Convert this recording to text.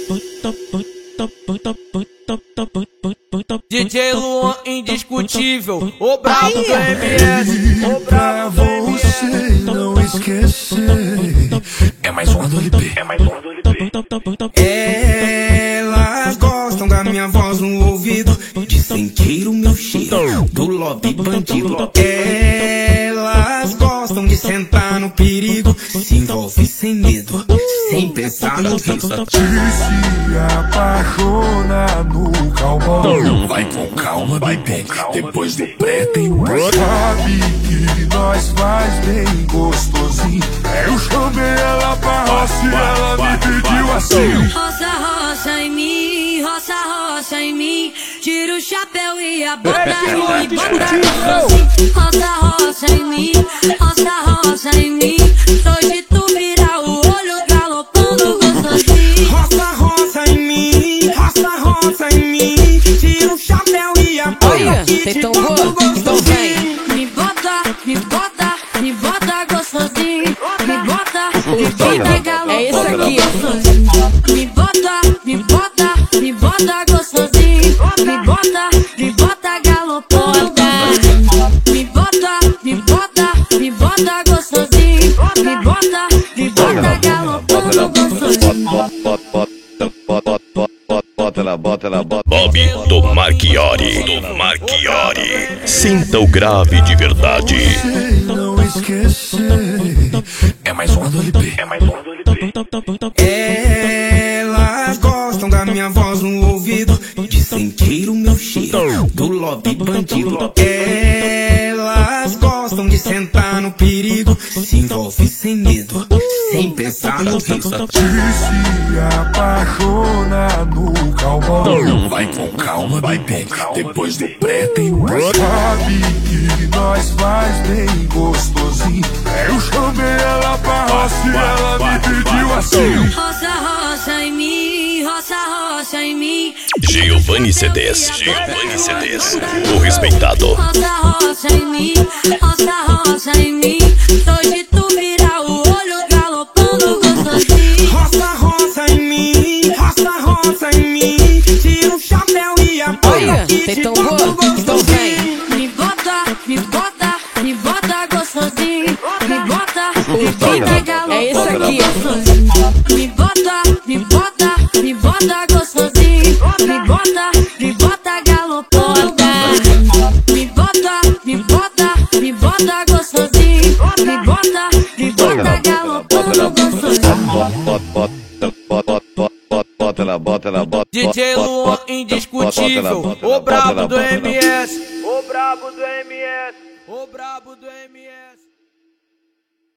DJ Luan indiscutível, o brabo do MS, o pra brabo do você MS. não esquecer. É mais um do LP, é mais um do LP. Elas gostam da minha voz no ouvido, de sentir o meu cheiro do lobby bandido. Elas gostam de sentar no perigo, se envolve sem medo, sem pensar no risco. Se apaixona no calmão. Vai com calma, bebê. Depois do pré tem o sabe que nós faz bem gostosinho. Eu chamei ela pra roça e ela me pediu assim. Roça, roça em mim, roça, roça em mim. Tira o chapéu e a bota e bota assim. Roça, roça em mim, roça, roça em mim. Hoje tu vira o olho galopando gostosinho. Roça, roça em mim, roça, roça em mim. Tira o chapéu e a bota que te boto gostosinho. Me bota, me bota, me bota gostosinho. Me bota, me bota galopando. É isso aqui. Me bota, me bota, me bota gostosinho. Me bota galopando. Me bota, me bota, me bota gostosinho. Me bota galopando gostosinho. Bob do Marchiori. Sinta o grave de verdade. Você não esquecer. É mais um do LP, é mais um do LP. Elas gostam da minha voz no ouvido, de sentir o meu cheiro do lobby bandido. Elas gostam de sentar no perigo, se envolve sem medo, sem pensar no risco. Se apaixona no calmão. Vai com calma, bebê. Depois do pré tem o sabe que nós faz bem gostosinho. Eu chamei ela pra roça e ela me pediu assim. Roça, roça em mim, roça, roça em mim. Giovanni CDs. O respeitado. Roça, roça em mim, roça, roça em mim. Hoje tu vira o olho galopando gostosinho. Roça, roça em mim, roça, roça em mim. Tira o chapéu e a bota que te boto gostosinho. Me bota, me bota, me bota gostosinho. Me bota galopando. É isso aqui. Me bota, me bota, me bota gostosinho. Me bota galopando. Me bota, me bota, me bota gostosinho. Me bota galopando gostosinho. DJ Luan indiscutível, o brabo do MS, o brabo do MS, o brabo do MS.